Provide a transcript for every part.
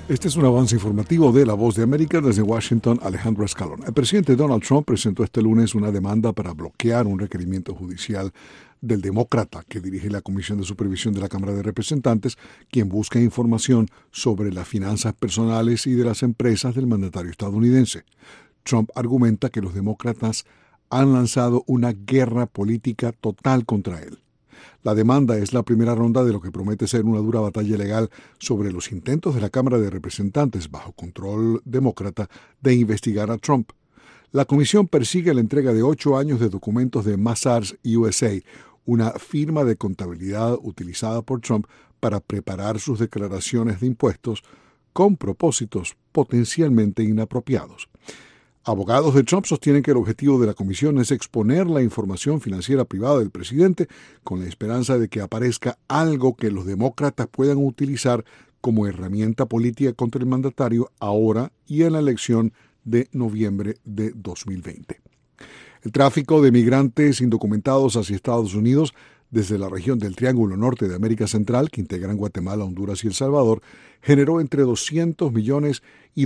Este es un avance informativo de La Voz de América. Desde Washington, Alejandro Escalón. El presidente Donald Trump presentó este lunes una demanda para bloquear un requerimiento judicial del demócrata que dirige la Comisión de Supervisión de la Cámara de Representantes, quien busca información sobre las finanzas personales y de las empresas del mandatario estadounidense. Trump argumenta que los demócratas han lanzado una guerra política total contra él. La demanda es la primera ronda de lo que promete ser una dura batalla legal sobre los intentos de la Cámara de Representantes, bajo control demócrata, de investigar a Trump. La comisión persigue la entrega de 8 años de documentos de Mazars USA, una firma de contabilidad utilizada por Trump para preparar sus declaraciones de impuestos con propósitos potencialmente inapropiados. Abogados de Trump sostienen que el objetivo de la comisión es exponer la información financiera privada del presidente con la esperanza de que aparezca algo que los demócratas puedan utilizar como herramienta política contra el mandatario ahora y en la elección de noviembre de 2020. El tráfico de migrantes indocumentados hacia Estados Unidos desde la región del Triángulo Norte de América Central, que integran Guatemala, Honduras y El Salvador, generó entre 200 millones y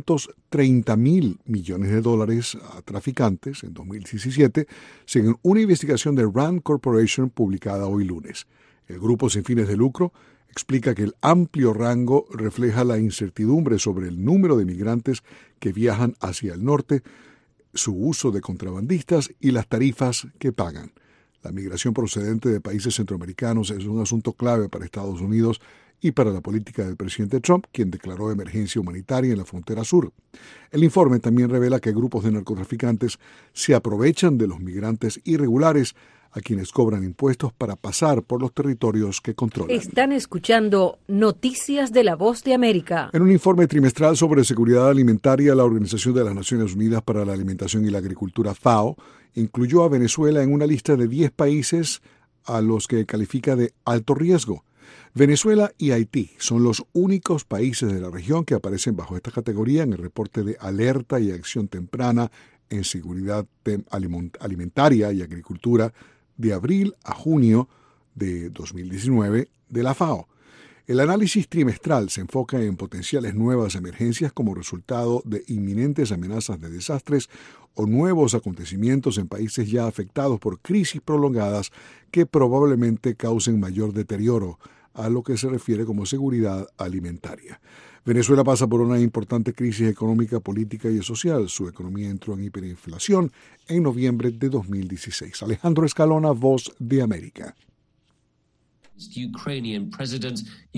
230 mil millones de dólares a traficantes en 2017, según una investigación de Rand Corporation publicada hoy lunes. El grupo sin fines de lucro explica que el amplio rango refleja la incertidumbre sobre el número de migrantes que viajan hacia el norte, su uso de contrabandistas y las tarifas que pagan. La migración procedente de países centroamericanos es un asunto clave para Estados Unidos y para la política del presidente Trump, quien declaró emergencia humanitaria en la frontera sur. El informe también revela que grupos de narcotraficantes se aprovechan de los migrantes irregulares a quienes cobran impuestos para pasar por los territorios que controlan. Están escuchando Noticias de La Voz de América. En un informe trimestral sobre seguridad alimentaria, la Organización de las Naciones Unidas para la Alimentación y la Agricultura, FAO, incluyó a Venezuela en una lista de 10 países a los que califica de alto riesgo. Venezuela y Haití son los únicos países de la región que aparecen bajo esta categoría en el reporte de alerta y acción temprana en seguridad alimentaria y agricultura de abril a junio de 2019 de la FAO. El análisis trimestral se enfoca en potenciales nuevas emergencias como resultado de inminentes amenazas de desastres o nuevos acontecimientos en países ya afectados por crisis prolongadas que probablemente causen mayor deterioro a lo que se refiere como seguridad alimentaria. Venezuela pasa por una importante crisis económica, política y social. Su economía entró en hiperinflación en noviembre de 2016. Alejandro Escalona, Voz de América.